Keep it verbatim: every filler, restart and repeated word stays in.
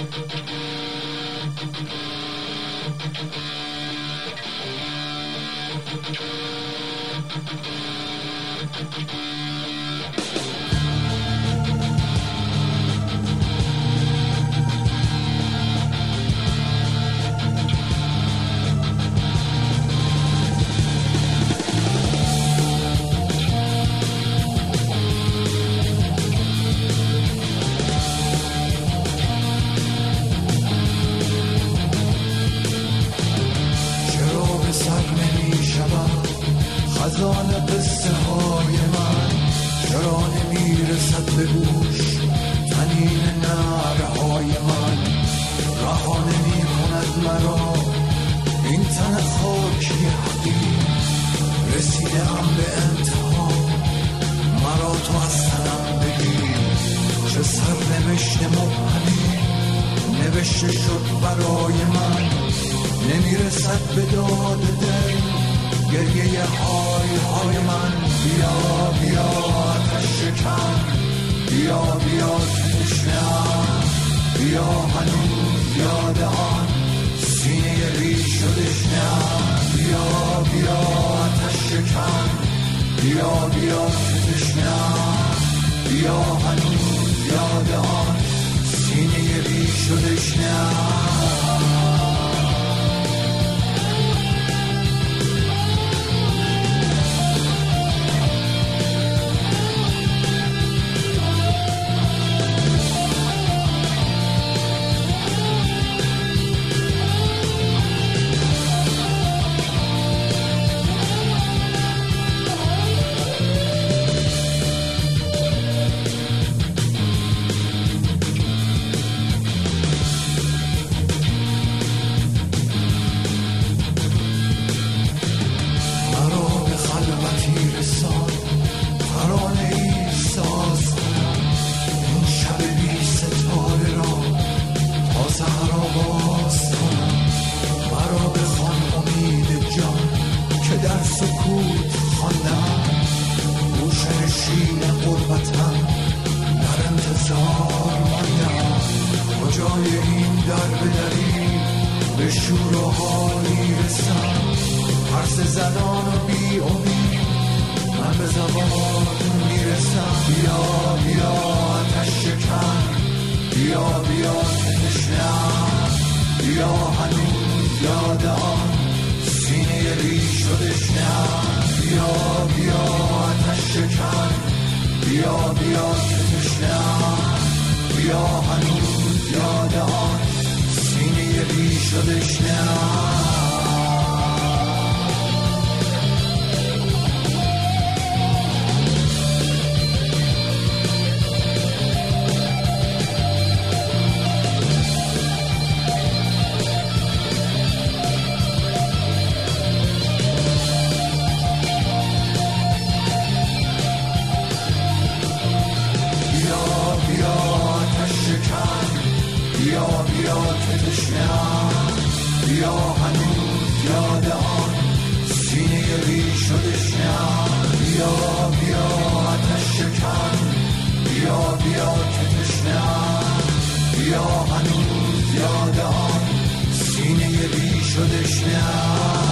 خزان قصه های من چرا نمیرسد به گوش طنین نعرهای من رها نمی کند مرا این تن خاکی حقیر رسیدم به انتها مرا تو از تنم بگیر چه سرنوشت مبهمی نوشته شد برای من نمیرسد به داد دل گریه های های من بیا بیا آتش شکن بیا بیا تشنه‌ام بیا هنوز یاد آن سینه ریش و دشنه‌ام بیا بیا آتش شکن بیا بیا تشنه‌ام بیا هنوز یاد آن سینه ریش و دشنه‌ام بیا هنوز یاد آن سینه ریش و دشنه‌ام